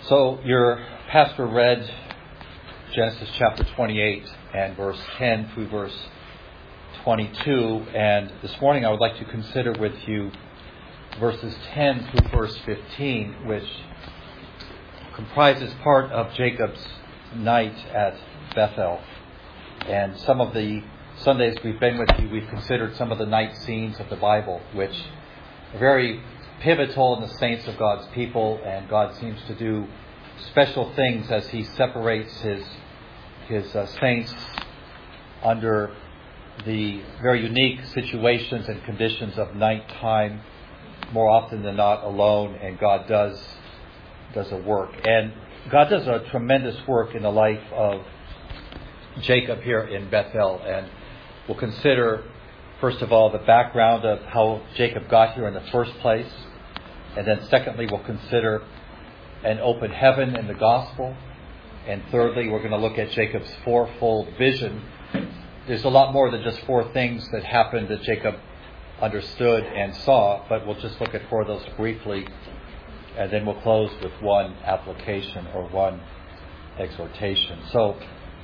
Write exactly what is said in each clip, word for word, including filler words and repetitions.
So your pastor read Genesis chapter twenty-eight and verse ten through verse twenty-two, and this morning I would like to consider with you verses ten through verse fifteen, which comprises part of Jacob's night at Bethel. And some of the Sundays we've been with you, we've considered some of the night scenes of the Bible, which are very pivotal in the saints of God's people, and God seems to do special things as He separates His His uh, saints under the very unique situations and conditions of nighttime, more often than not alone, and God does does a work. And God does a tremendous work in the life of Jacob here in Bethel, and we'll consider first of all the background of how Jacob got here in the first place, and then secondly we'll consider an open heaven in the gospel, and thirdly we're going to look at Jacob's fourfold vision. There's a lot more than just four things that happened that Jacob understood and saw, but we'll just look at four of those briefly, and then we'll close with one application or one exhortation. So,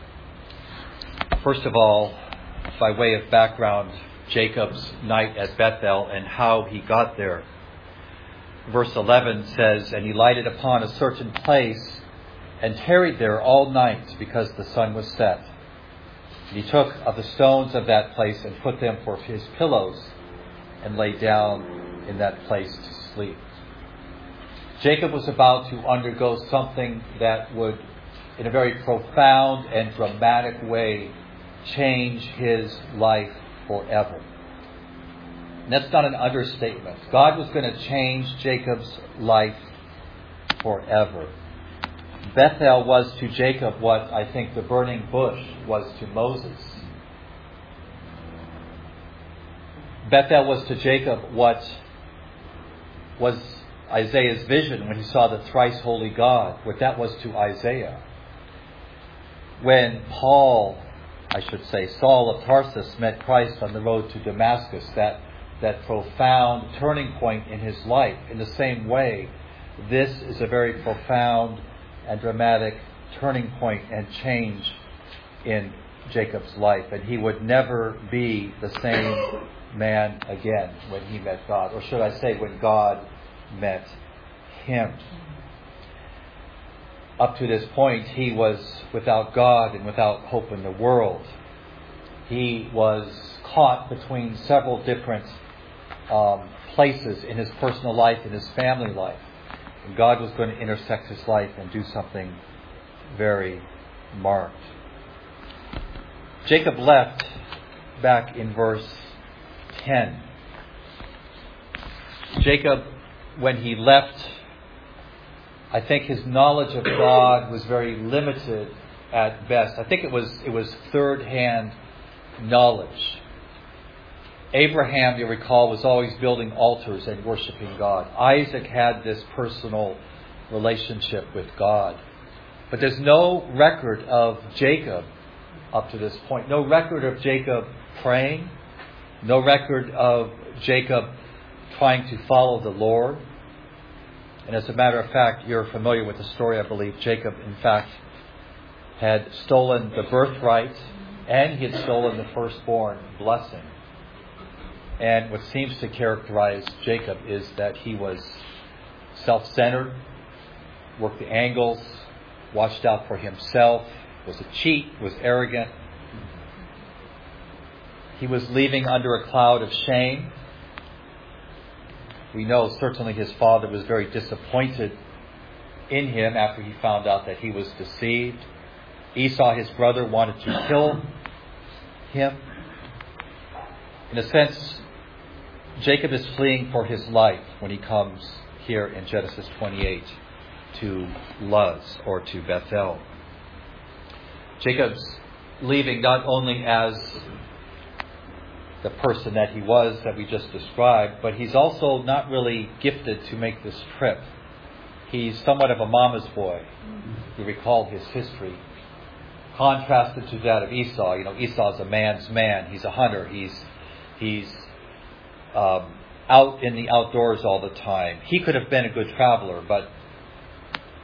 first of all, by way of background, Jacob's night at Bethel and how he got there. Verse eleven says, "And he lighted upon a certain place and tarried there all night because the sun was set. And he took of the stones of that place and put them for his pillows and lay down in that place to sleep." Jacob was about to undergo something that would, in a very profound and dramatic way, change his life forever. And that's not an understatement. God was going to change Jacob's life forever. Bethel was to Jacob what I think the burning bush was to Moses. Bethel was to Jacob what was Isaiah's vision when he saw the thrice holy God, what that was to Isaiah. When Paul, I should say, Saul of Tarsus met Christ on the road to Damascus, that, that profound turning point in his life. In the same way, this is a very profound and dramatic turning point and change in Jacob's life. And he would never be the same man again when he met God. Or should I say, when God met him. Up to this point, he was without God and without hope in the world. He was caught between several different um, places in his personal life, in his family life. And God was going to intersect his life and do something very marked. Jacob left back in verse ten. Jacob, when he left, I think his knowledge of God was very limited at best. I think it was it was third-hand knowledge. Abraham, you recall, was always building altars and worshiping God. Isaac had this personal relationship with God. But there's no record of Jacob up to this point. No record of Jacob praying. No record of Jacob trying to follow the Lord. And as a matter of fact, you're familiar with the story, I believe. Jacob, in fact, had stolen the birthright and he had stolen the firstborn blessing. And what seems to characterize Jacob is that he was self-centered, worked the angles, watched out for himself, was a cheat, was arrogant. He was leaving under a cloud of shame. We know certainly his father was very disappointed in him after he found out that he was deceived. Esau, his brother, wanted to kill him. In a sense, Jacob is fleeing for his life when he comes here in Genesis twenty-eight to Luz, or to Bethel. Jacob's leaving not only as the person that he was that we just described, but he's also not really gifted to make this trip. He's somewhat of a mama's boy. You recall his history. Contrasted to that of Esau. You know, Esau's a man's man. He's a hunter. He's he's um, out in the outdoors all the time. He could have been a good traveler, but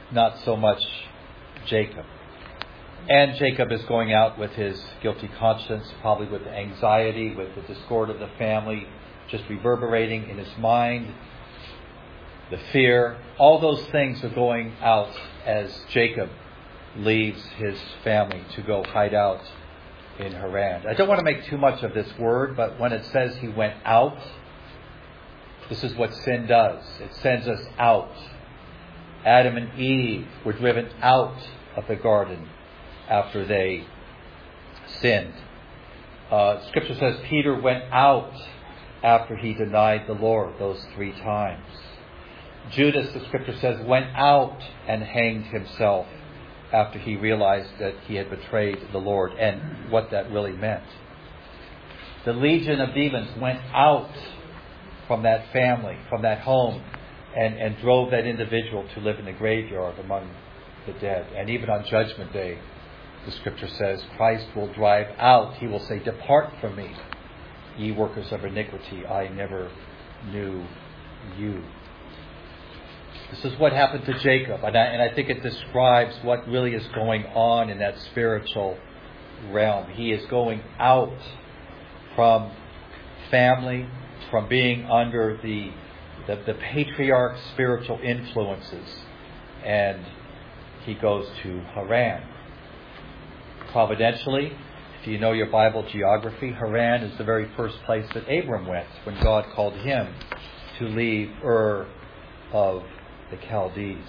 not so much Jacob. And Jacob is going out with his guilty conscience, probably with the anxiety, with the discord of the family, just reverberating in his mind, the fear. All those things are going out as Jacob leaves his family to go hide out in Haran. I don't want to make too much of this word, but when it says he went out, this is what sin does. It sends us out. Adam and Eve were driven out of the garden after they sinned. Uh, scripture says Peter went out after he denied the Lord those three times. Judas, the scripture says, went out and hanged himself after he realized that he had betrayed the Lord and what that really meant. The legion of demons went out from that family, from that home, and, and drove that individual to live in the graveyard among the dead. And even on Judgment Day, the scripture says, Christ will drive out. He will say, "Depart from me, ye workers of iniquity. I never knew you." This is what happened to Jacob. And I, and I think it describes what really is going on in that spiritual realm. He is going out from family, from being under the, the, the patriarch's spiritual influences. And he goes to Haran. Providentially, if you know your Bible geography, Haran is the very first place that Abram went when God called him to leave Ur of the Chaldees.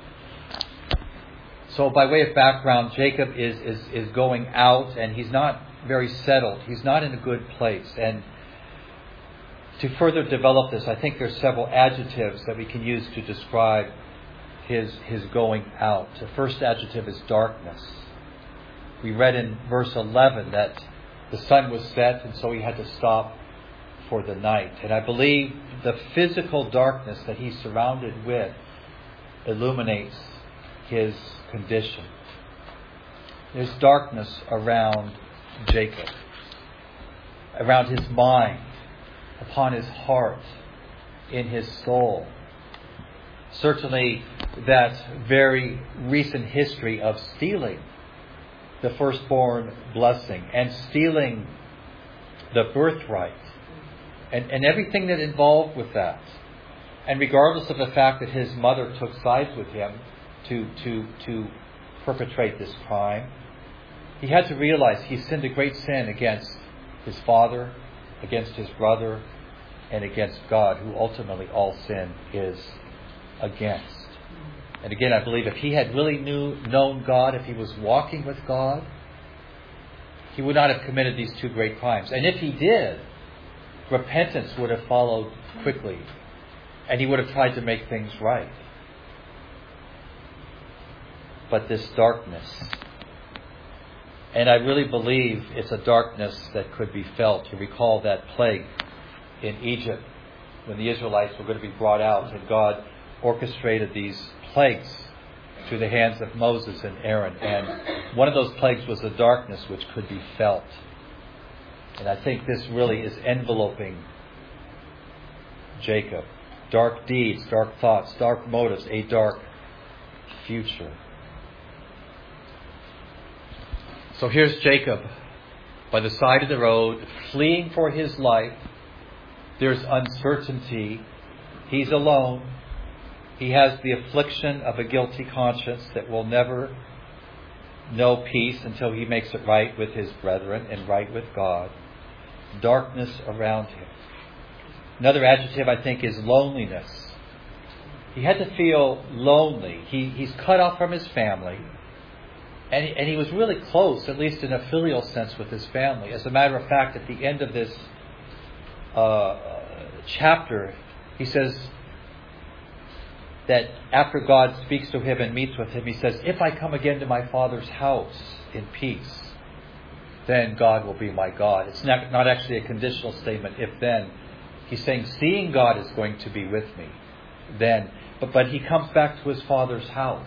So by way of background, Jacob is, is, is going out, and he's not very settled. He's not in a good place. And to further develop this, I think there's several adjectives that we can use to describe his, his going out. The first adjective is darkness. We read in verse eleven that the sun was set, and so he had to stop for the night. And I believe the physical darkness that he's surrounded with illuminates his condition. There's darkness around Jacob, around his mind, upon his heart, in his soul. Certainly that very recent history of stealing the firstborn blessing and stealing the birthright and, and everything that involved with that. And regardless of the fact that his mother took sides with him to, to, to perpetrate this crime, he had to realize he sinned a great sin against his father, against his brother, and against God, who ultimately all sin is against. And again, I believe if he had really knew, known God, if he was walking with God, he would not have committed these two great crimes. And if he did, repentance would have followed quickly, and he would have tried to make things right. But this darkness, and I really believe it's a darkness that could be felt. You recall that plague in Egypt when the Israelites were going to be brought out, and God orchestrated these plagues through the hands of Moses and Aaron. And one of those plagues was the darkness which could be felt. And I think this really is enveloping Jacob. Dark deeds, dark thoughts, dark motives, a dark future. So here's Jacob by the side of the road, fleeing for his life. There's uncertainty. He's alone. He has the affliction of a guilty conscience that will never know peace until he makes it right with his brethren and right with God. Darkness around him. Another adjective, I think, is loneliness. He had to feel lonely. He, he's cut off from his family. And he, and he was really close, at least in a filial sense, with his family. As a matter of fact, at the end of this uh, chapter, he says that after God speaks to him and meets with him, he says, "If I come again to my Father's house in peace, then God will be my God." It's not, not actually a conditional statement, if then. He's saying, seeing God is going to be with me then. But, but he comes back to his Father's house.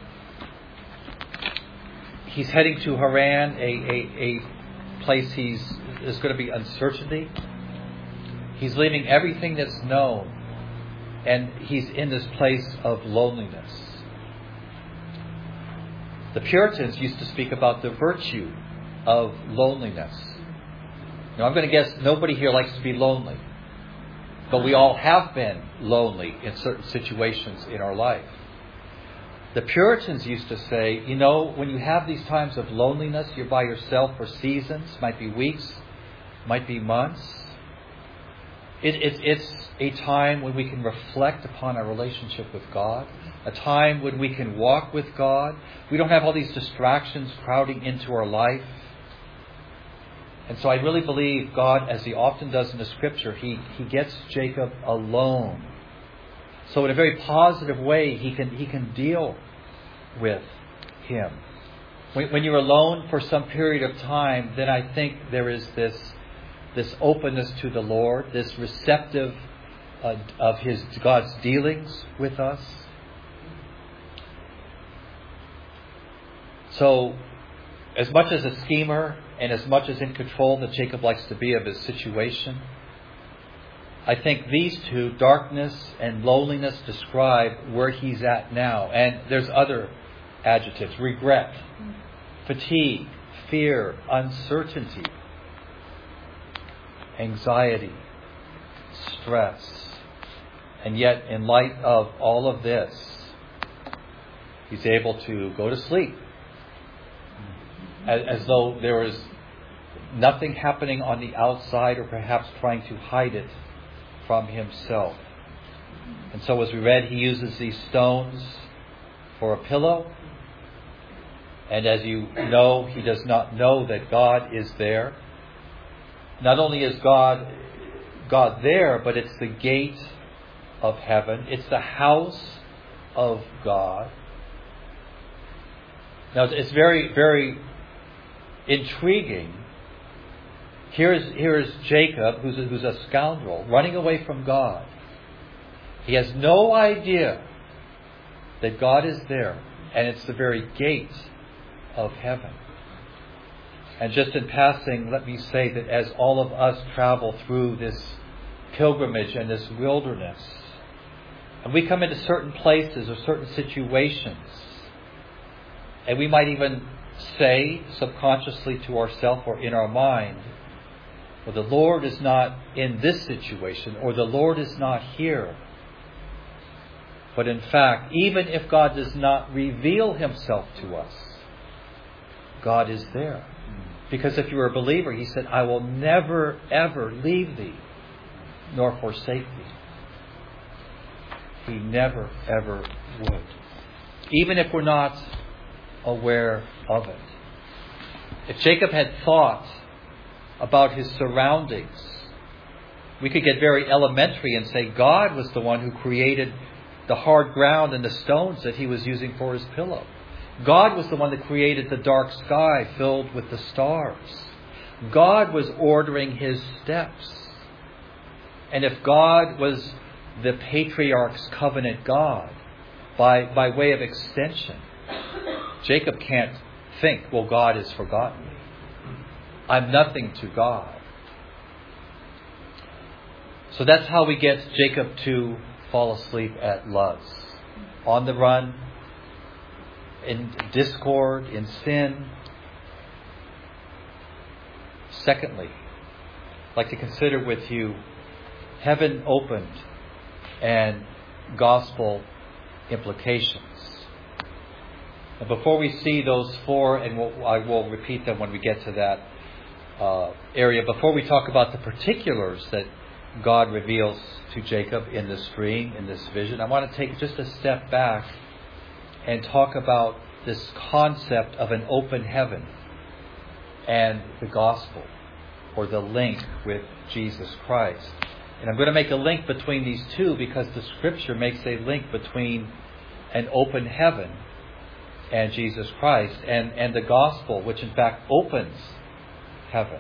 He's heading to Haran, a, a, a place he's there's going to be uncertainty. He's leaving everything that's known. And he's in this place of loneliness. The Puritans used to speak about the virtue of loneliness. Now, I'm going to guess nobody here likes to be lonely. But we all have been lonely in certain situations in our life. The Puritans used to say, you know, when you have these times of loneliness, you're by yourself for seasons, might be weeks, might be months. It, it, it's a time when we can reflect upon our relationship with God, a time when we can walk with God. We don't have all these distractions crowding into our life. And so I really believe God, as He often does in the Scripture, He, he gets Jacob alone. So in a very positive way, He can, he can deal with him. When, when you're alone for some period of time, then I think there is this, this openness to the Lord, this receptive uh, of His God's dealings with us. So, as much as a schemer and as much as in control that Jacob likes to be of his situation, I think these two, darkness and loneliness, describe where he's at now. And there's other adjectives: regret, fatigue, fear, uncertainty, anxiety, stress. And yet, in light of all of this, he's able to go to sleep as, as though there was nothing happening on the outside, or perhaps trying to hide it from himself. And so, as we read, he uses these stones for a pillow. And as you know, he does not know that God is there. Not only is God God there, but it's the gate of heaven. It's the house of God. Now, it's very, very intriguing. Here's, here's Jacob, who's a, who's a scoundrel, running away from God. He has no idea that God is there, and it's the very gate of heaven. And just in passing, let me say that as all of us travel through this pilgrimage and this wilderness, and we come into certain places or certain situations, and we might even say subconsciously to ourselves or in our mind, well, the Lord is not in this situation, or the Lord is not here. But in fact, even if God does not reveal Himself to us, God is there. Because if you're a believer, He said, I will never, ever leave thee, nor forsake thee. He never, ever would. Even if we're not aware of it. If Jacob had thought about his surroundings, we could get very elementary and say God was the one who created the hard ground and the stones that he was using for his pillow. God was the one that created the dark sky filled with the stars. God was ordering his steps. And if God was the patriarch's covenant God, by, by way of extension, Jacob can't think, well, God has forgotten me. I'm nothing to God. So that's how we get Jacob to fall asleep at Luz. On the run, in discord, in sin. Secondly, I'd like to consider with you heaven opened and gospel implications. And before we see those four, and we'll, I will repeat them when we get to that uh, area, before we talk about the particulars that God reveals to Jacob in this dream, in this vision, I want to take just a step back and talk about this concept of an open heaven and the gospel, or the link with Jesus Christ. And I'm going to make a link between these two because the Scripture makes a link between an open heaven and Jesus Christ, and, and the gospel, which in fact opens heaven.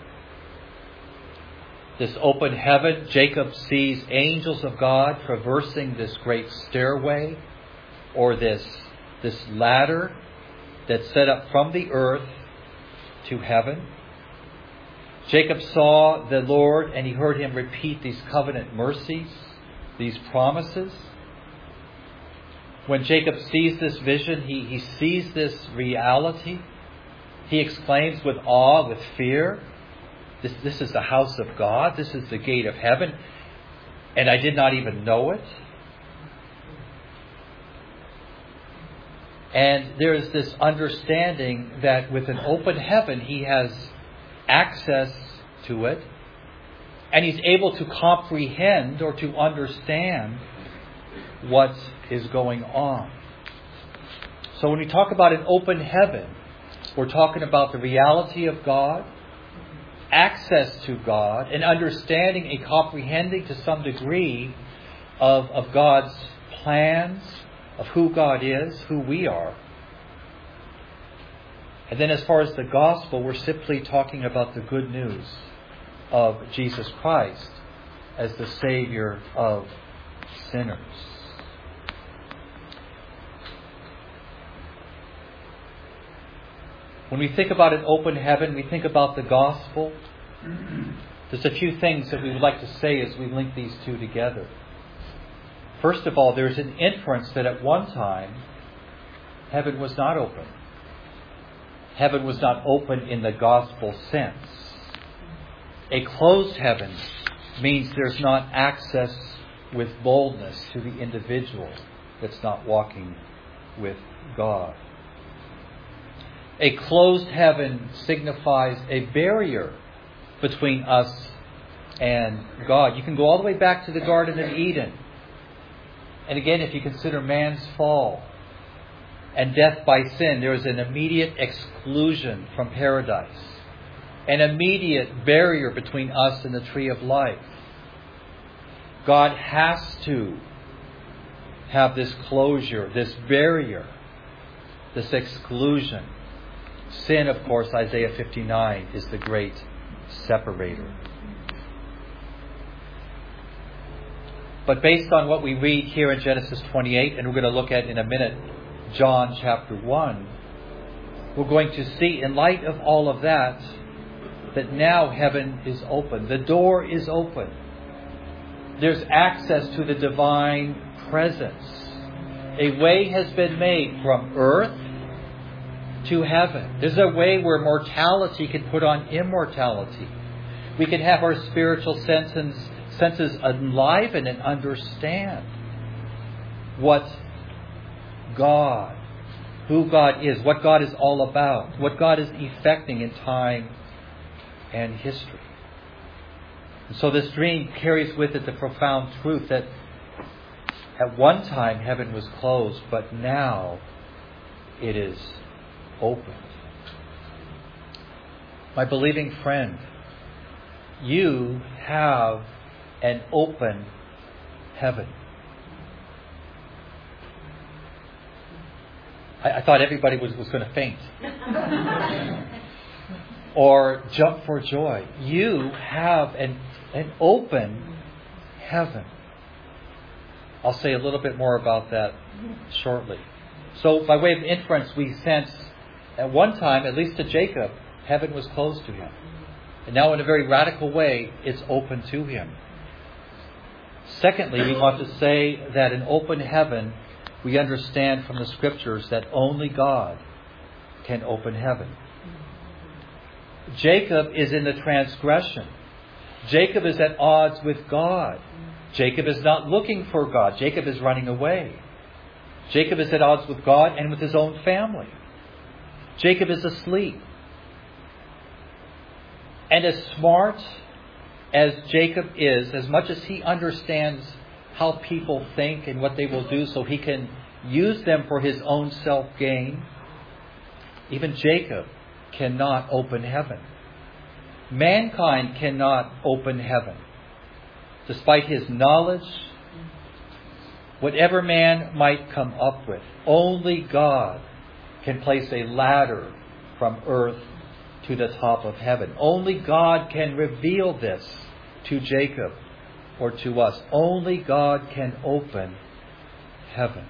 This open heaven, Jacob sees angels of God traversing this great stairway, or this, this ladder that's set up from the earth to heaven. Jacob saw the Lord, and he heard Him repeat these covenant mercies, these promises. When Jacob sees this vision, he, he sees this reality. He exclaims with awe, with fear, this, this is the house of God. This is the gate of heaven. And I did not even know it. And there is this understanding that with an open heaven, he has access to it. And he's able to comprehend or to understand what is going on. So when we talk about an open heaven, we're talking about the reality of God, access to God, and understanding and comprehending to some degree of, of God's plans, of who God is, who we are. And then as far as the gospel, we're simply talking about the good news of Jesus Christ as the Savior of sinners. When we think about an open heaven, we think about the gospel. There's a few things that we would like to say as we link these two together. First of all, there's an inference that at one time, heaven was not open. Heaven was not open in the gospel sense. A closed heaven means there's not access with boldness to the individual that's not walking with God. A closed heaven signifies a barrier between us and God. You can go all the way back to the Garden of Eden. And again, if you consider man's fall and death by sin, there is an immediate exclusion from paradise. An immediate barrier between us and the tree of life. God has to have this closure, this barrier, this exclusion. Sin, of course, Isaiah fifty-nine, is the great separator. But based on what we read here in Genesis twenty-eight, and we're going to look at in a minute John chapter one, we're going to see, in light of all of that, that now heaven is open. The door is open. There's access to the divine presence. A way has been made from earth to heaven. There's a way where mortality can put on immortality. We can have our spiritual senses, senses enlivened and understand what God, who God is, what God is all about, what God is effecting in time and history. And so this dream carries with it the profound truth that at one time heaven was closed, but now it is opened. My believing friend, you have an open heaven. I, I thought everybody was, was going to faint. Or jump for joy. You have an, an open heaven. I'll say a little bit more about that shortly. So by way of inference, we sense at one time, at least to Jacob, heaven was closed to him. And now in a very radical way, it's open to him. Secondly, we want to say that in open heaven, we understand from the Scriptures that only God can open heaven. Jacob is in the transgression. Jacob is at odds with God. Jacob is not looking for God. Jacob is running away. Jacob is at odds with God and with his own family. Jacob is asleep. And as smart as Jacob is, as much as he understands how people think and what they will do so he can use them for his own self-gain, even Jacob cannot open heaven. Mankind cannot open heaven. Despite his knowledge, whatever man might come up with, only God can place a ladder from earth to the top of heaven. Only God can reveal this to Jacob or to us. Only God can open heaven.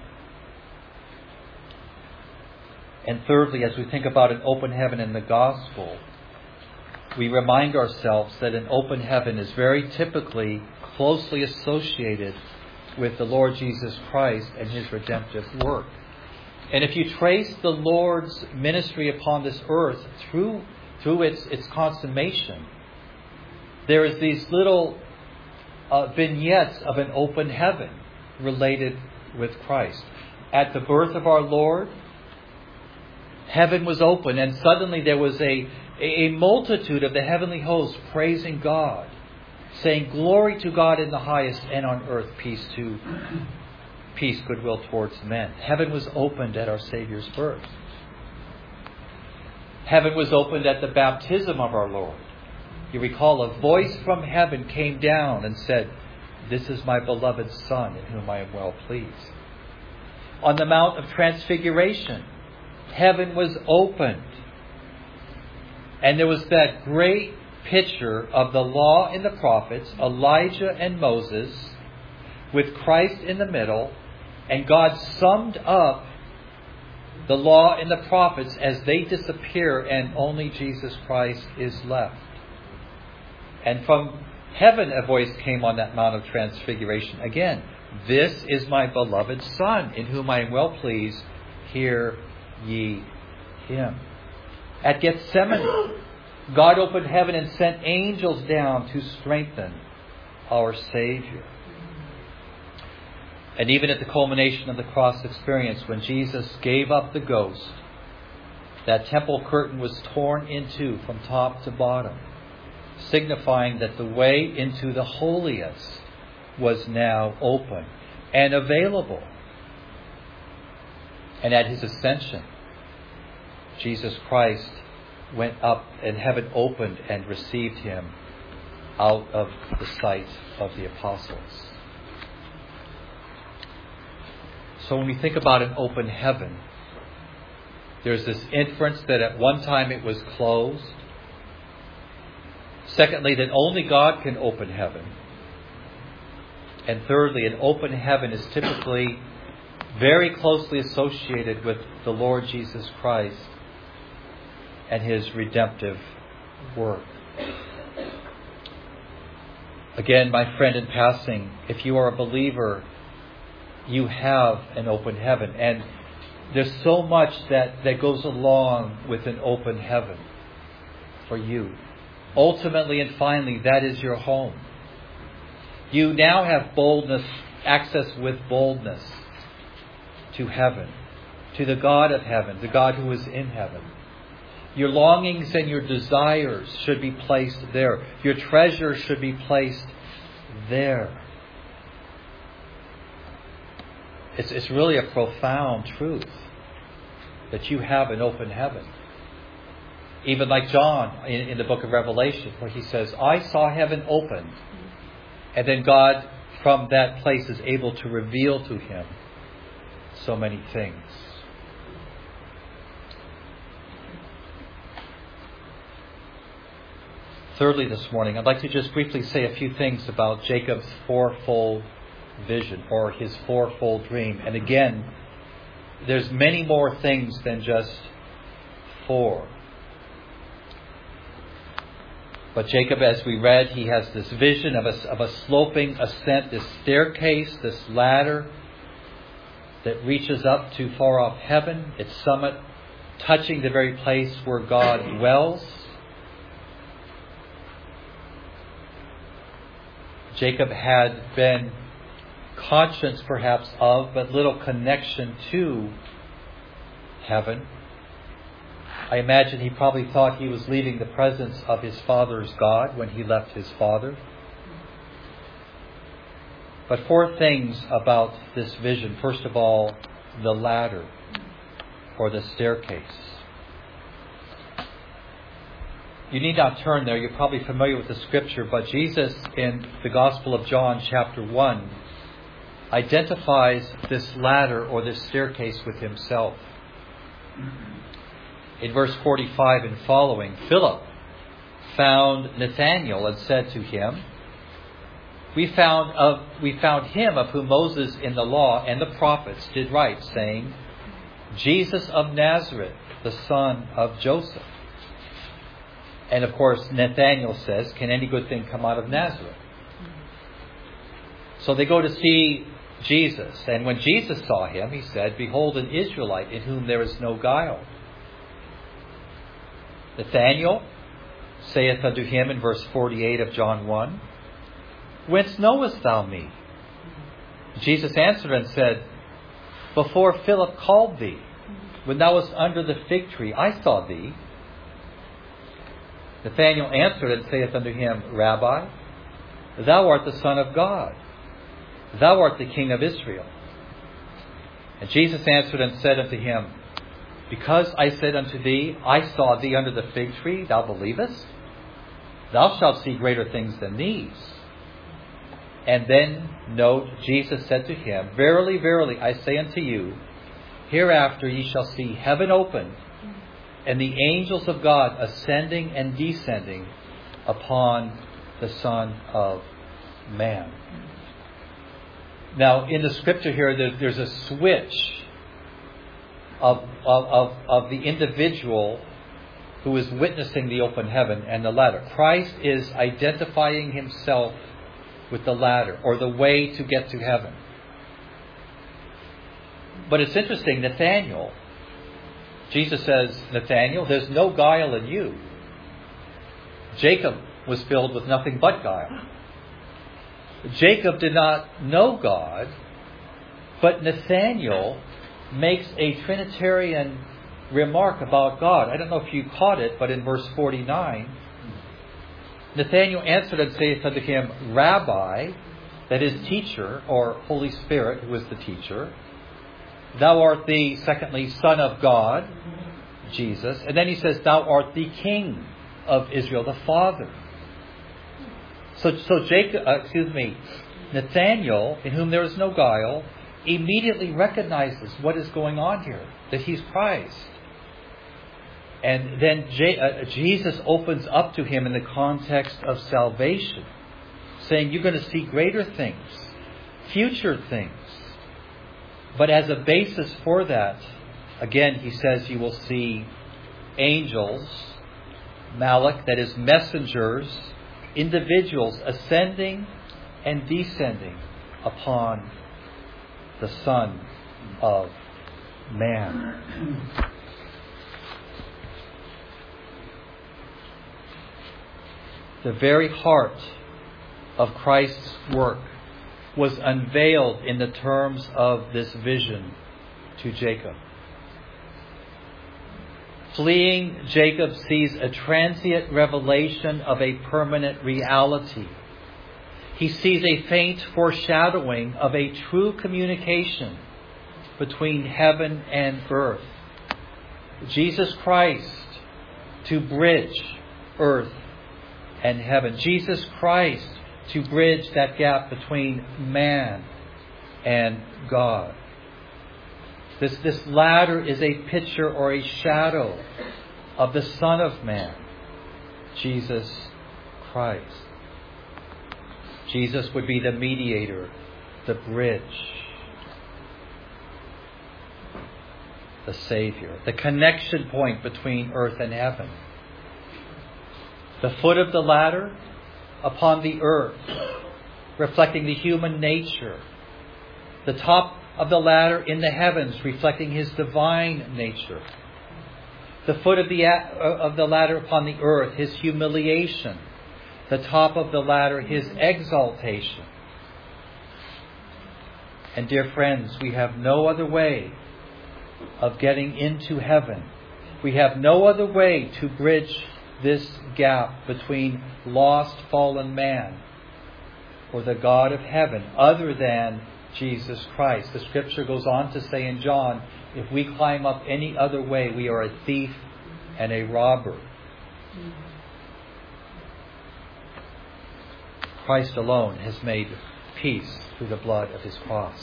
And thirdly, as we think about an open heaven in the gospel, we remind ourselves that an open heaven is very typically closely associated with the Lord Jesus Christ and His redemptive work. And if you trace the Lord's ministry upon this earth through through its, its consummation, there is these little uh, vignettes of an open heaven related with Christ. At the birth of our Lord, heaven was open, and suddenly there was a, a multitude of the heavenly hosts praising God, saying, "Glory to God in the highest, and on earth peace to peace, goodwill towards men." Heaven was opened at our Savior's birth. Heaven was opened at the baptism of our Lord. You recall, a voice from heaven came down and said, "This is my beloved Son, in whom I am well pleased." On the Mount of Transfiguration, heaven was opened. And there was that great picture of the law and the prophets, Elijah and Moses, with Christ in the middle, and God summed up the law and the prophets as they disappear, and only Jesus Christ is left. And from heaven a voice came on that Mount of Transfiguration. Again, "This is my beloved Son, in whom I am well pleased. Hear ye Him." At Gethsemane, God opened heaven and sent angels down to strengthen our Savior. And even at the culmination of the cross experience, when Jesus gave up the ghost, that temple curtain was torn in two from top to bottom, signifying that the way into the holiest was now open and available. And at His ascension, Jesus Christ went up, and heaven opened and received Him out of the sight of the apostles. So when we think about an open heaven, there's this inference that at one time it was closed. Secondly, that only God can open heaven. And thirdly, an open heaven is typically very closely associated with the Lord Jesus Christ and His redemptive work. Again, my friend, in passing, if you are a believer, you have an open heaven. And there's so much that, that goes along with an open heaven for you. Ultimately and finally, that is your home. You now have boldness, access with boldness to heaven, to the God of heaven, the God who is in heaven. Your longings and your desires should be placed there. Your treasures should be placed there. It's, it's really a profound truth that you have an open heaven. Even like John in, in the book of Revelation, where he says, "I saw heaven opened." And then God, from that place, is able to reveal to him so many things. Thirdly, this morning, I'd like to just briefly say a few things about Jacob's fourfold vision, or his fourfold dream. And again, there's many more things than just four. But Jacob, as we read, he has this vision of a, of a sloping ascent, this staircase, this ladder that reaches up to far off heaven, its summit touching the very place where God dwells. Jacob had been conscious perhaps of, but little connection to heaven. I imagine he probably thought he was leaving the presence of his father's God when he left his father. But four things about this vision. First of all, the ladder or the staircase. You need not turn there. You're probably familiar with the scripture. But Jesus, in the Gospel of John, chapter one, identifies this ladder or this staircase with himself. In verse forty-five and following, Philip found Nathanael and said to him, We found of we found him of whom Moses in the law and the prophets did write, saying, Jesus of Nazareth, the son of Joseph. And of course, Nathanael says, can any good thing come out of Nazareth? So they go to see Jesus. And when Jesus saw him, he said, "Behold, an Israelite in whom there is no guile." Nathanael saith unto him in verse forty-eight of John one, "Whence knowest thou me?" Jesus answered and said, "Before Philip called thee, when thou wast under the fig tree, I saw thee." Nathanael answered and saith unto him, "Rabbi, thou art the Son of God. Thou art the King of Israel." And Jesus answered and said unto him, "Because I said unto thee, I saw thee under the fig tree, thou believest? Thou shalt see greater things than these." And then, note, Jesus said to him, "Verily, verily, I say unto you, hereafter ye shall see heaven opened, and the angels of God ascending and descending upon the Son of Man." Now, in the scripture here, there, there's a switch of, of, of, of the individual who is witnessing the open heaven and the ladder. Christ is identifying himself with the ladder, or the way to get to heaven. But it's interesting, Nathanael, Jesus says, "Nathanael, there's no guile in you." Jacob was filled with nothing but guile. Jacob did not know God, but Nathanael makes a Trinitarian remark about God. I don't know if you caught it, but in verse forty-nine, Nathanael answered and saith unto him, "Rabbi," that is teacher, or Holy Spirit, who is the teacher, "thou art the," secondly, Son of God, Jesus. And then he says, "Thou art the King of Israel," the Father. So, so Jacob, uh, excuse me, Nathanael, in whom there is no guile, immediately recognizes what is going on here, that he's Christ. And then J- uh, Jesus opens up to him in the context of salvation, saying, "You're going to see greater things, future things." But as a basis for that, again, he says you will see angels, Malach, that is messengers, individuals ascending and descending upon the Son of Man. The very heart of Christ's work was unveiled in the terms of this vision to Jacob. Fleeing, Jacob sees a transient revelation of a permanent reality. He sees a faint foreshadowing of a true communication between heaven and earth. Jesus Christ to bridge earth and heaven. Jesus Christ to bridge that gap between man and God. This, this ladder is a picture or a shadow of the Son of Man, Jesus Christ. Jesus would be the mediator, the bridge, the Savior, the connection point between earth and heaven. The foot of the ladder upon the earth, reflecting the human nature. The top of the ladder in the heavens, reflecting His divine nature. The foot of the of the ladder upon the earth, His humiliation. The top of the ladder, His exaltation. And dear friends, we have no other way of getting into heaven. We have no other way to bridge this gap between lost, fallen man or the God of heaven other than Jesus Christ. The Scripture goes on to say in John, if we climb up any other way, we are a thief and a robber. Christ alone has made peace through the blood of His cross.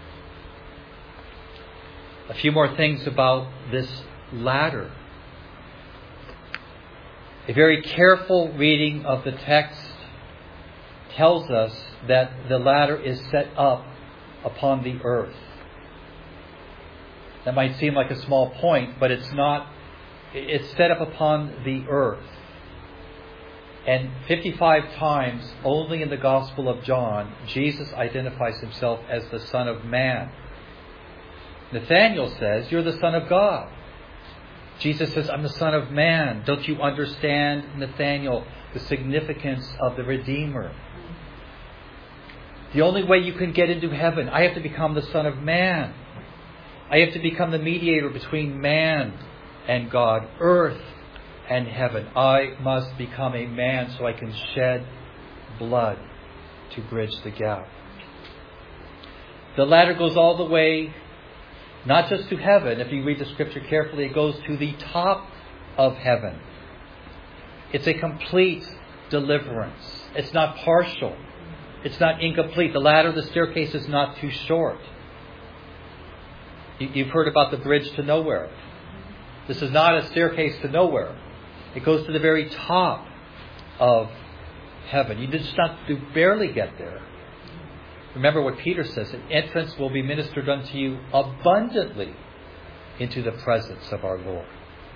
A few more things about this ladder. A very careful reading of the text tells us that the ladder is set up upon the earth. That might seem like a small point, but it's not. It's set up upon the earth. And fifty-five times, only in the Gospel of John, Jesus identifies himself as the Son of Man. Nathanael says, "You're the Son of God." Jesus says, "I'm the Son of Man." Don't you understand, Nathanael, the significance of the Redeemer? The only way you can get into heaven, I have to become the Son of Man. I have to become the mediator between man and God, earth and heaven. I must become a man so I can shed blood to bridge the gap. The ladder goes all the way, not just to heaven. If you read the scripture carefully, it goes to the top of heaven. It's a complete deliverance. It's not partial. It's not incomplete. The ladder, the staircase is not too short. You've heard about the bridge to nowhere. This is not a staircase to nowhere. It goes to the very top of heaven. You just not to barely get there. Remember what Peter says, an entrance will be ministered unto you abundantly into the presence of our Lord.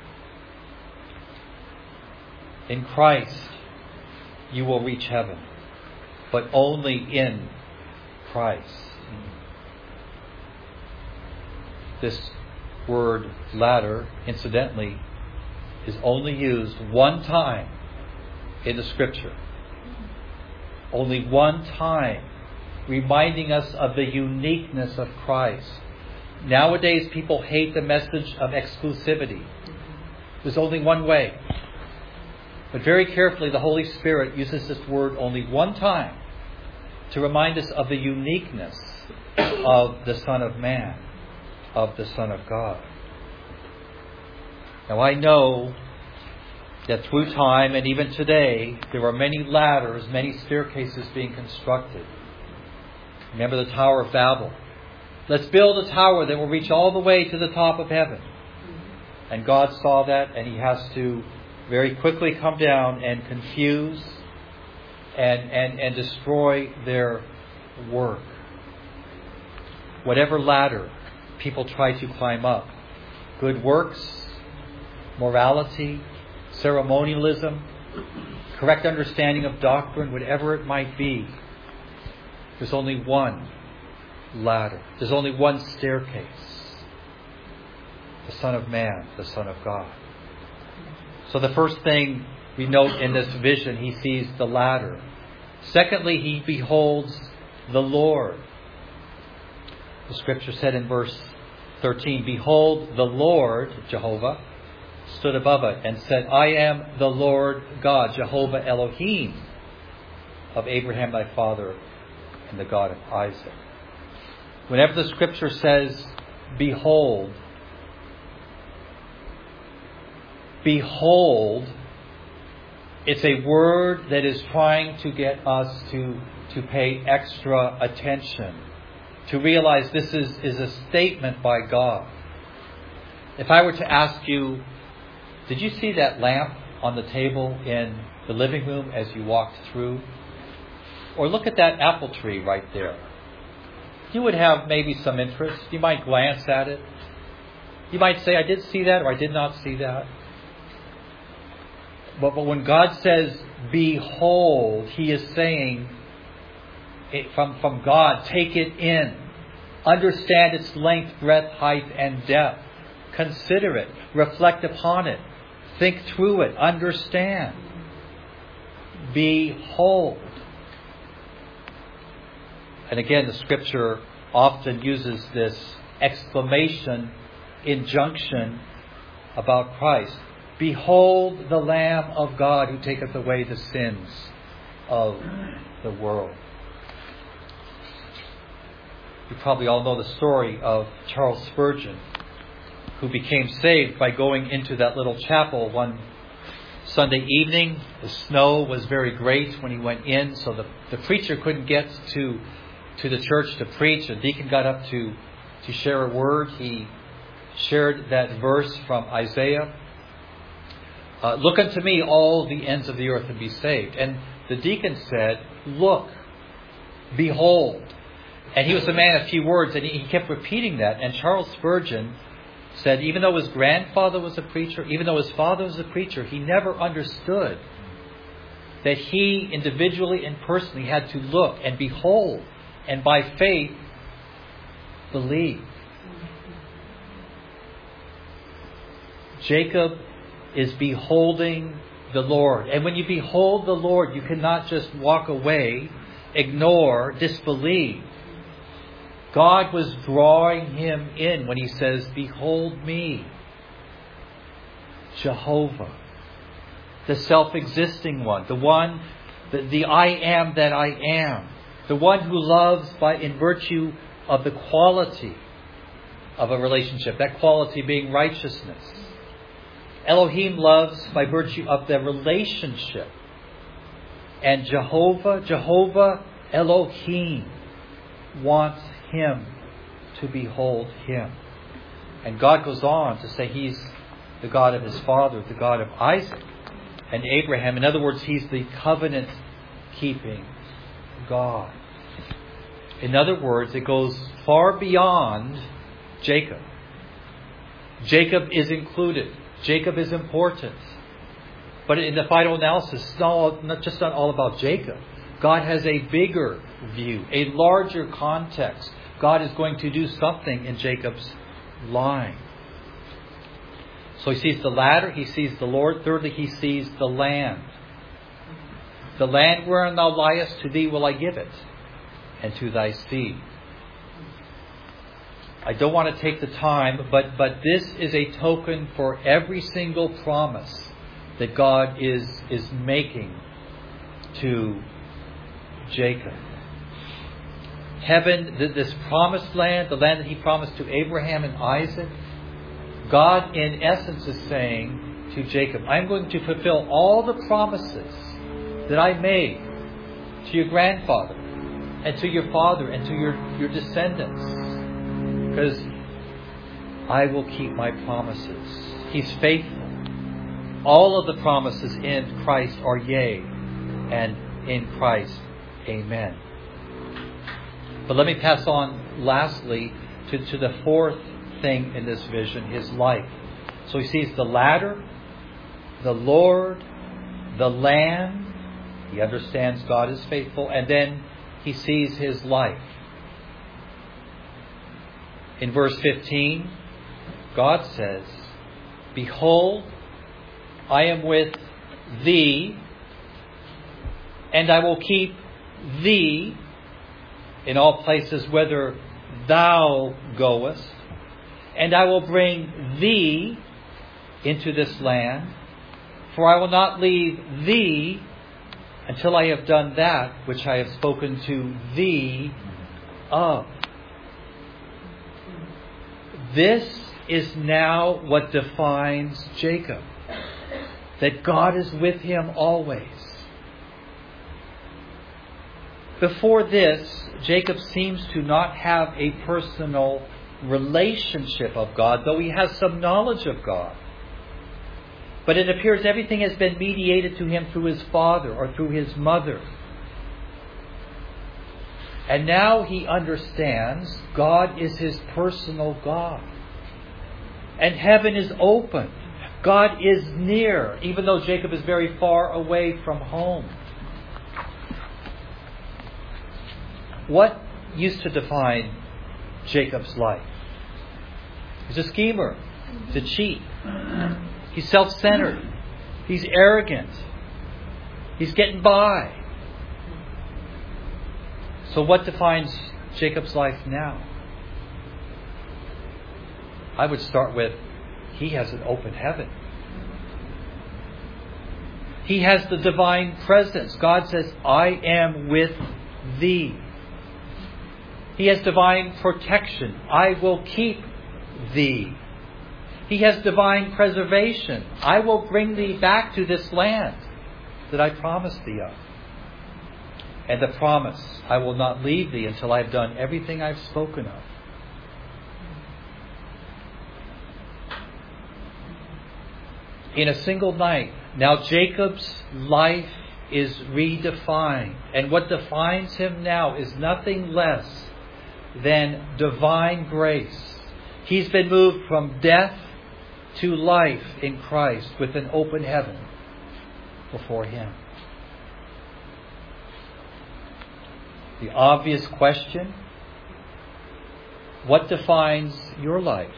In Christ, you will reach heaven, but only in Christ. This word ladder, incidentally, is only used one time in the Scripture. Only one time, reminding us of the uniqueness of Christ. Nowadays, people hate the message of exclusivity. There's only one way. But very carefully, the Holy Spirit uses this word only one time to remind us of the uniqueness of the Son of Man, of the Son of God. Now, I know that through time and even today, there are many ladders, many staircases being constructed. Remember the Tower of Babel. Let's build a tower that will reach all the way to the top of heaven. And God saw that, and He has to very quickly come down and confuse and, and, and destroy their work. Whatever ladder people try to climb up, good works, morality, ceremonialism, correct understanding of doctrine, whatever it might be, there's only one ladder. There's only one staircase. The Son of Man, the Son of God. So the first thing we note in this vision, he sees the ladder. Secondly, he beholds the Lord. The scripture said in verse thirteen, "Behold, the Lord," Jehovah, "stood above it and said, I am the Lord God, Jehovah Elohim, of Abraham thy father, and the God of Isaac." Whenever the scripture says, behold, behold, it's a word that is trying to get us to, to pay extra attention, to realize this is, is a statement by God. If I were to ask you, did you see that lamp on the table in the living room as you walked through? Or look at that apple tree right there. You would have maybe some interest. You might glance at it. You might say, I did see that, or I did not see that. But, but when God says, behold, He is saying it, from, from God, take it in. Understand its length, breadth, height, and depth. Consider it. Reflect upon it. Think through it. Understand. Behold. And again, the scripture often uses this exclamation, injunction about Christ. Behold the Lamb of God who taketh away the sins of the world. You probably all know the story of Charles Spurgeon, who became saved by going into that little chapel one Sunday evening. The snow was very great when he went in, so the, the preacher couldn't get to, to the church to preach. A deacon got up to, to share a word. He shared that verse from Isaiah. Uh, Look unto me, all the ends of the earth, and be saved. And the deacon said, look, behold. And he was a man of few words, and he, he kept repeating that. And Charles Spurgeon said, even though his grandfather was a preacher, even though his father was a preacher, he never understood that he individually and personally had to look and behold and by faith believe. Jacob is beholding the Lord. And when you behold the Lord, you cannot just walk away, ignore, disbelieve. God was drawing him in when he says, behold me, Jehovah, the self-existing one, the one, the, the I am that I am, the one who loves by in virtue of the quality of a relationship, that quality being righteousness. Elohim loves by virtue of the relationship. And Jehovah, Jehovah Elohim wants him to behold him. And God goes on to say he's the God of his father, the God of Isaac and Abraham. In other words, he's the covenant-keeping God. In other words, it goes far beyond Jacob. Jacob is included. Jacob is important. But in the final analysis, it's not, all, not just not all about Jacob. God has a bigger view, a larger context. God is going to do something in Jacob's line. So he sees the ladder, he sees the Lord. Thirdly, he sees the land. The land wherein thou liest, to thee will I give it, and to thy seed. I don't want to take the time, but, but this is a token for every single promise that God is, is making to Jacob. Heaven, this promised land, the land that he promised to Abraham and Isaac, God in essence is saying to Jacob, I'm going to fulfill all the promises that I made to your grandfather and to your father and to your, your descendants, because I will keep my promises. He's faithful. All of the promises in Christ are yea, and in Christ, amen. But let me pass on lastly to, to the fourth thing in this vision, his life. So he sees the ladder, the Lord, the land. He understands God is faithful. And then he sees his life. In verse fifteen, God says, behold, I am with thee, and I will keep thee in all places whither thou goest, and I will bring thee into this land, for I will not leave thee until I have done that which I have spoken to thee of. This is now what defines Jacob, that God is with him always. Before this, Jacob seems to not have a personal relationship of God, though he has some knowledge of God. But it appears everything has been mediated to him through his father or through his mother. And now he understands God is his personal God. And heaven is open. God is near, even though Jacob is very far away from home. What used to define Jacob's life? He's a schemer. He's a cheat. He's self-centered. He's arrogant. He's getting by. So what defines Jacob's life now? I would start with, he has an open heaven. He has the divine presence. God says, I am with thee. He has divine protection. I will keep thee. He has divine preservation. I will bring thee back to this land that I promised thee of. And the promise, I will not leave thee until I've done everything I've spoken of. In a single night, now Jacob's life is redefined. And what defines him now is nothing less than divine grace. He's been moved from death to life in Christ with an open heaven before him. The obvious question, what defines your life?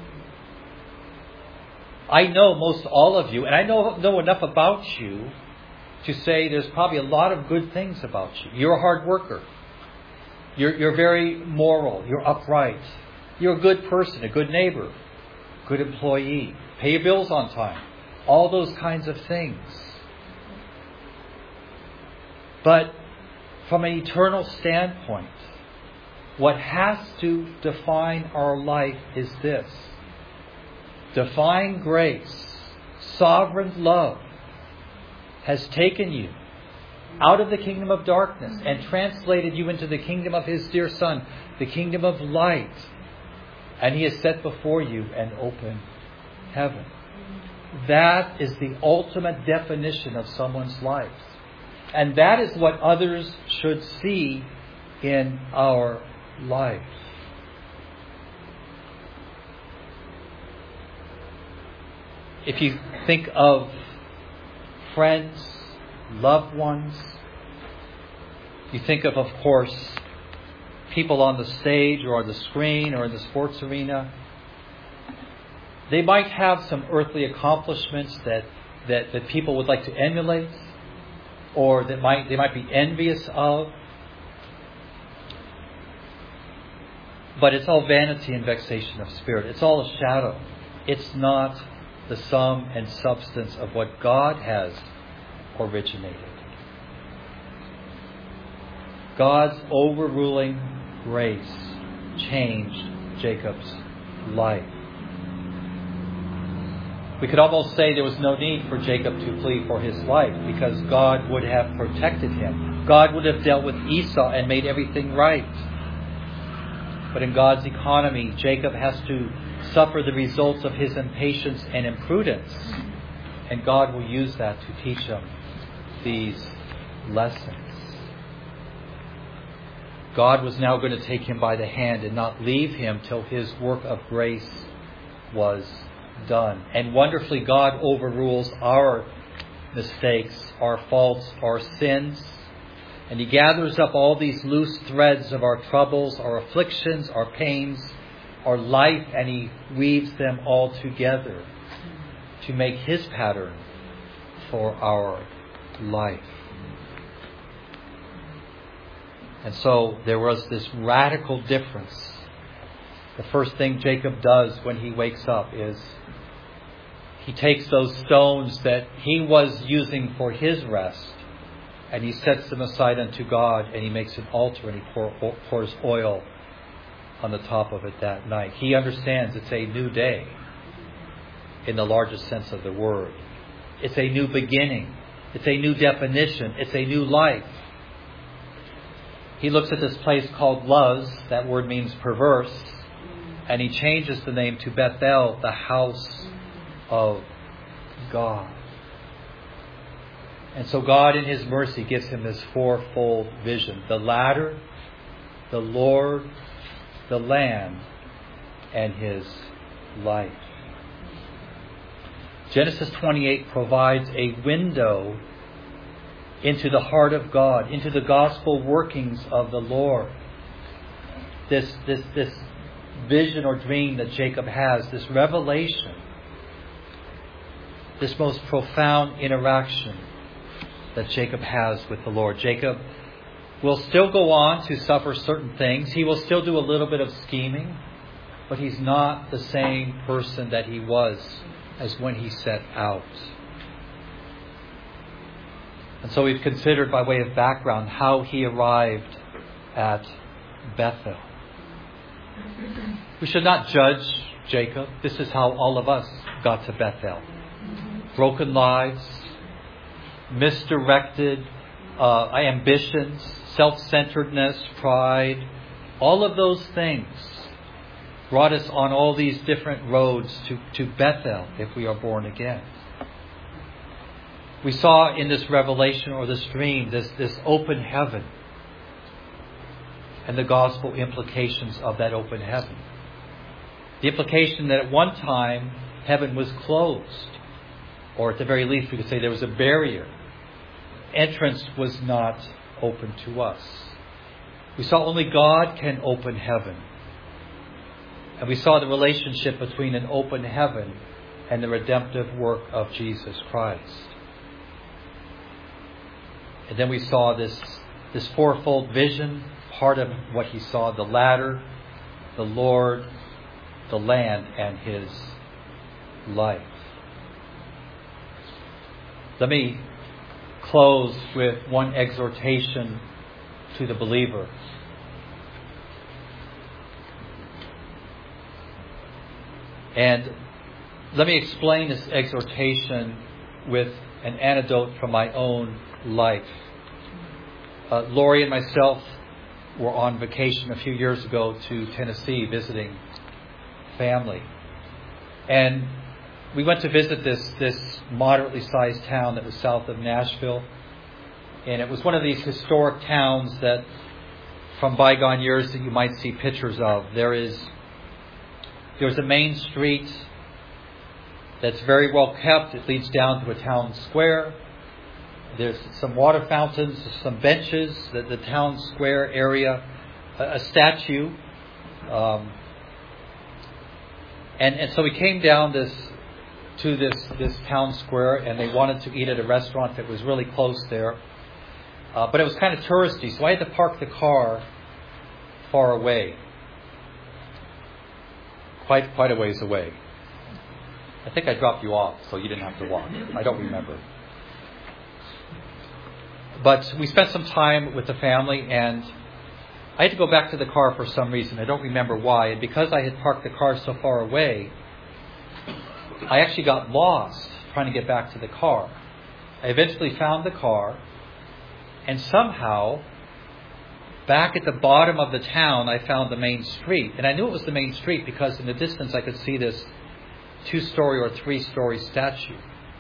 I know most all of you, and I know, know enough about you to say there's probably a lot of good things about you. You're a hard worker. You're, you're very moral. You're upright. You're a good person, a good neighbor, good employee. Pay your bills on time. All those kinds of things. But from an eternal standpoint, what has to define our life is this. Divine grace, sovereign love, has taken you out of the kingdom of darkness and translated you into the kingdom of His dear Son, the kingdom of light. And He has set before you an open heaven. That is the ultimate definition of someone's life. And that is what others should see in our life. If you think of friends, loved ones, you think of, of course, people on the stage or on the screen or in the sports arena. They might have some earthly accomplishments that, that, that people would like to emulate, or that might they might be envious of. But it's all vanity and vexation of spirit. It's all a shadow. It's not the sum and substance of what God has originated. God's overruling grace changed Jacob's life. We could almost say there was no need for Jacob to flee for his life, because God would have protected him. God would have dealt with Esau and made everything right. But in God's economy, Jacob has to suffer the results of his impatience and imprudence. And God will use that to teach him these lessons. God was now going to take him by the hand and not leave him till his work of grace was done. And wonderfully, God overrules our mistakes, our faults, our sins. And He gathers up all these loose threads of our troubles, our afflictions, our pains, our life, and He weaves them all together to make His pattern for our life. And so there was this radical difference. The first thing Jacob does when he wakes up is he takes those stones that he was using for his rest, and he sets them aside unto God, and he makes an altar, and he pour, pours oil on the top of it that night. He understands it's a new day in the largest sense of the word. It's a new beginning. It's a new definition. It's a new life. He looks at this place called Luz, that word means perverse, and he changes the name to Bethel, the house of God. And so God in His mercy gives him this fourfold vision: the ladder, the Lord, the land, and His life. Genesis twenty-eight provides a window into the heart of God, into the gospel workings of the Lord. This, this, this vision or dream that Jacob has, this revelation, this most profound interaction that Jacob has with the Lord. Jacob will still go on to suffer certain things. He will still do a little bit of scheming, but he's not the same person that he was as when he set out. And so we've considered, by way of background, how he arrived at Bethel. We should not judge Jacob. This is how all of us got to Bethel. Broken lives, misdirected uh, ambitions, self-centeredness, pride. All of those things brought us on all these different roads to, to Bethel if we are born again. We saw in this revelation or this dream, this, this open heaven and the gospel implications of that open heaven. The implication that at one time heaven was closed, or at the very least we could say there was a barrier. Entrance was not open to us. We saw only God can open heaven. And we saw the relationship between an open heaven and the redemptive work of Jesus Christ. And then we saw this, this fourfold vision, part of what he saw, the ladder, the Lord, the land, and his life. Let me close with one exhortation to the believer. And let me explain this exhortation with an anecdote from my own life. Uh, Lori and myself were on vacation a few years ago to Tennessee visiting family. And we went to visit this, this moderately sized town that was south of Nashville. And it was one of these historic towns that from bygone years that you might see pictures of. There is There's a main street that's very well kept. It leads down to a town square. There's some water fountains, some benches, the, the town square area, a, a statue. Um, and, and so we came down this to this, this town square, and they wanted to eat at a restaurant that was really close there. Uh, but it was kind of touristy, so I had to park the car far away. Quite, quite a ways away. I think I dropped you off, so you didn't have to walk. I don't remember. But we spent some time with the family, and I had to go back to the car for some reason. I don't remember why. And because I had parked the car so far away, I actually got lost trying to get back to the car. I eventually found the car, and somehow, back at the bottom of the town, I found the main street. And I knew it was the main street because in the distance I could see this two-story or three-story statue.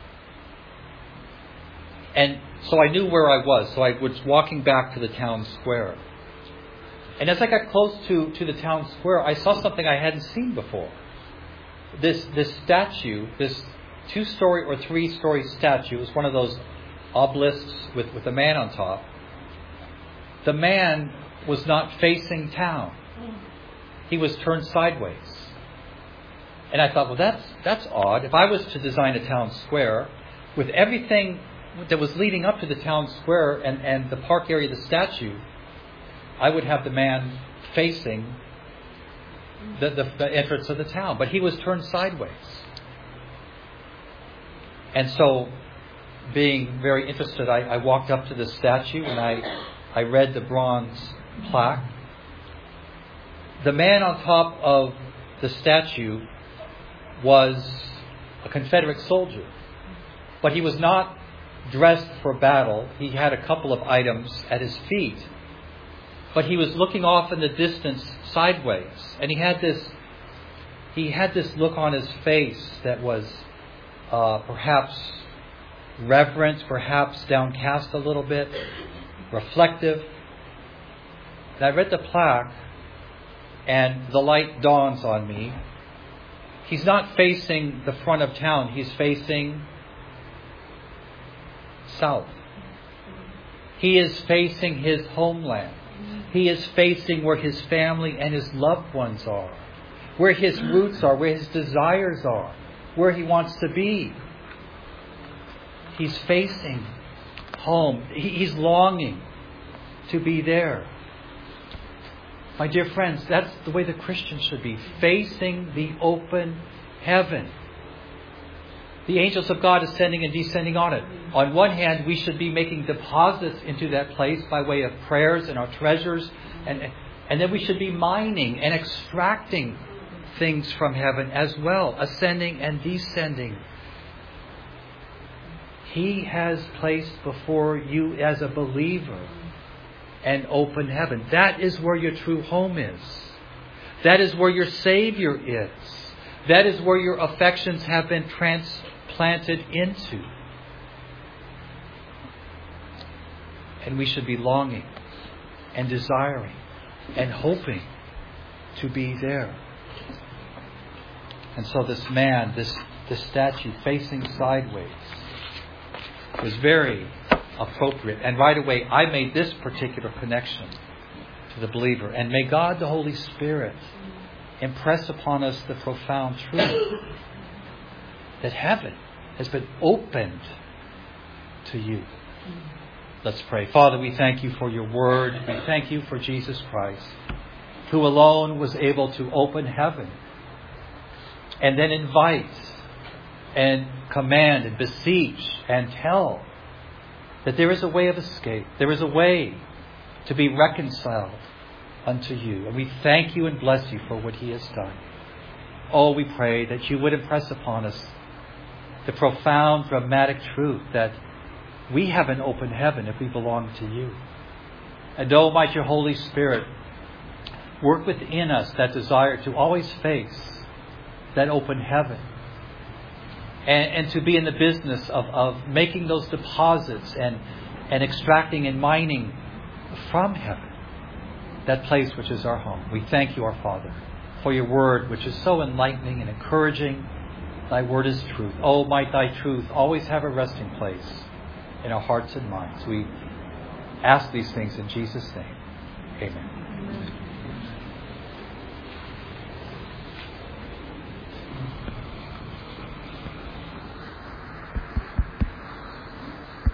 And so I knew where I was. So I was walking back to the town square. And as I got close to, to the town square, I saw something I hadn't seen before. This, this statue, this two-story or three-story statue, was one of those obelisks with, with a man on top. The man was not facing town. He was turned sideways. And I thought, well, that's that's odd. If I was to design a town square with everything that was leading up to the town square and, and the park area of the statue, I would have the man facing the, the, the entrance of the town. But he was turned sideways. And so, being very interested, I, I walked up to the statue and I... I read the bronze plaque. The man on top of the statue was a Confederate soldier. But he was not dressed for battle. He had a couple of items at his feet. But he was looking off in the distance sideways. And he had this he had this look on his face that was uh, perhaps reverent, perhaps downcast a little bit. Reflective. And I read the plaque, and the light dawns on me. He's not facing the front of town. He's facing south. He is facing his homeland. He is facing where his family and his loved ones are, where his roots are, where his desires are, where he wants to be. He's facing home. He's longing to be there. My dear friends, that's the way the Christian should be, facing the open heaven. The angels of God ascending and descending on it. On one hand, we should be making deposits into that place by way of prayers and our treasures, and and then we should be mining and extracting things from heaven as well, ascending and descending. He has placed before you as a believer an open heaven. That is where your true home is. That is where your Savior is. That is where your affections have been transplanted into. And we should be longing and desiring and hoping to be there. And so this man, this, this statue facing sideways, was very appropriate. And right away, I made this particular connection to to the believer. And may God, the Holy Spirit, impress upon us the profound truth that heaven has been opened to you. Let's pray. Father, we thank you for your word. We thank you for Jesus Christ, who alone was able to open heaven and then invite and command and beseech and tell that there is a way of escape. There is a way to be reconciled unto you. And we thank you and bless you for what he has done. Oh, we pray that you would impress upon us the profound, dramatic truth that we have an open heaven if we belong to you. And oh, might your Holy Spirit work within us that desire to always face that open heaven. And, and to be in the business of, of making those deposits and, and extracting and mining from heaven that place which is our home. We thank you, our Father, for your word, which is so enlightening and encouraging. Thy word is truth. Oh, might thy truth always have a resting place in our hearts and minds. We ask these things in Jesus' name. Amen.